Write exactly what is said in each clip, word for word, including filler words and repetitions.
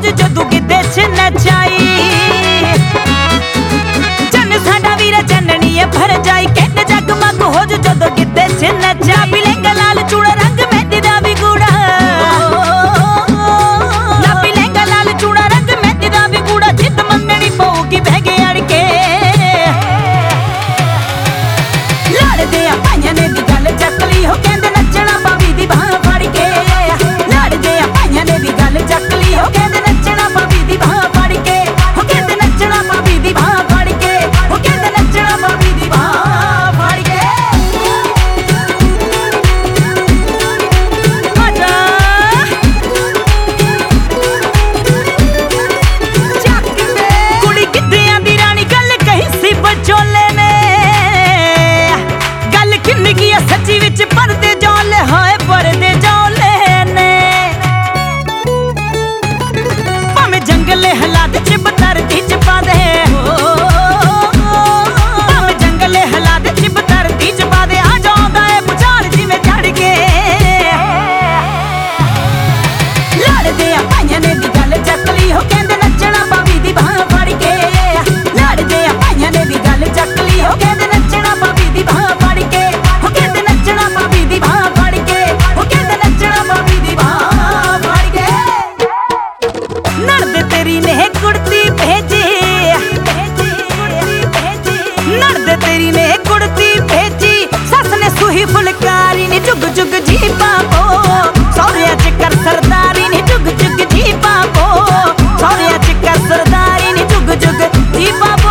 जू जदू गिद्धे च नचाई। चन साडा वीरा चननी भर जाई कहते जगमग हो जू जदू गिद्धे च नचाई। लाबी लहंगा लाल चूड़ा रंग मेहंदी दा भी गूड़ा, लाबी लहंगा लाल चूड़ा रंग मेहंदी दा भी गूड़ा। जिद मंगनी पऊगी बह के अड़ के लड़दे आ भाइयां ने दी गल चकली हो कहंदे नचना भाभी दी बाह फड़ के। लड़दे आ भाइयां ने दी गल चकली हो कहंदे नचना भाभी दी बाह फड़ के। हो कहंदे नचना भाभी दी बाह फड़ के। हो कहंदे नचना भाभी दी बाह फड़ के। आजा चक दे कुड़ी गिद्धियां दी रानी गल कही सी बचोले ने। गल किन्नी की सच्ची विच परदे जौले होए परदे जौले ने। भावें जंगले हालात च बतरती च पा दे, भावें जंगले हालात च बतरती च पा दे। आ जांदा है भुचाल जिवें चढ़ के लड़दे आ भाइयां ने दी गल चकली हो कहंदे नचना भाभी दी बाह फड़ के। लड़दे आ भाइयां ने दी गल चकली हो कहंदे नचना भाभी दी बाह फड़ के। हो कहंदे नचना भाभी दी बाह फड़ के। हो कहंदे नचना भाभी दी बाह फड़ के। नड़द तेरी ने कुड़ती भेजी, नड़द तेरी ने कुड़ती भेजी। सस ने सुही फुलकारी नी जुग जुग जी पापो। सौरिया च कर सरदारी नी जुग जुग जी पापो। सौरिया च कर सरदारी नी जुग जुग जी पापो।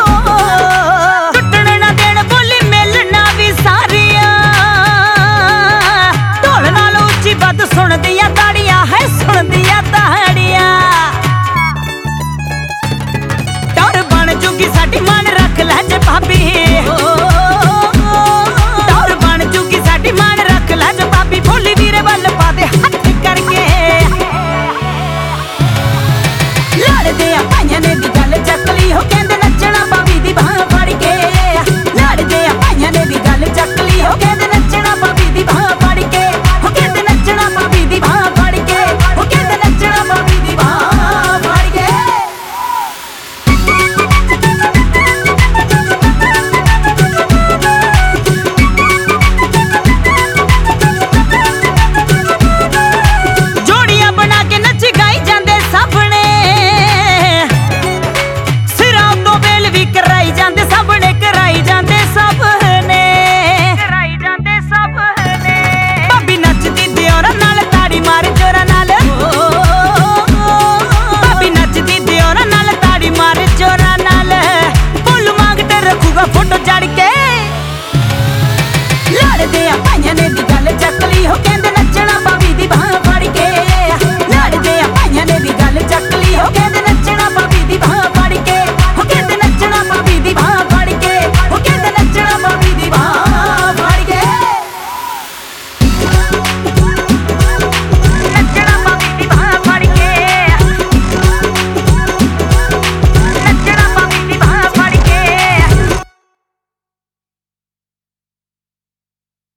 टुटण ना देण बोली मिलना भी सारिया। ढोल नाल उच्ची बद सुन दिया ताड़ियां है सुन दिया ताड़ियां।